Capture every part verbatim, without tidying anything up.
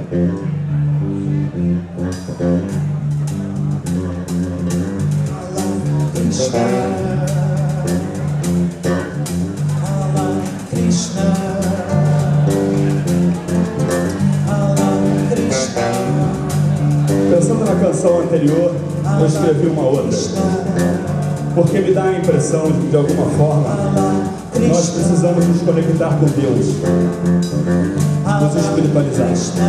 Pensando na canção anterior, eu escrevi uma outra, porque me dá a impressão de que, de alguma forma, nós precisamos nos conectar com Deus, nos espiritualizar,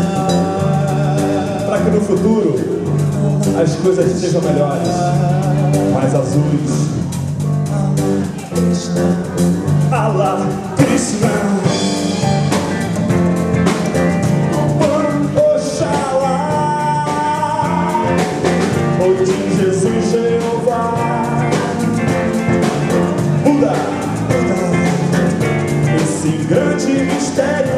para que no futuro as coisas sejam melhores, mais azuis. Allah Krishna, Oxalá, Odin, Jesus, Jeová, Buda, esse grande mistério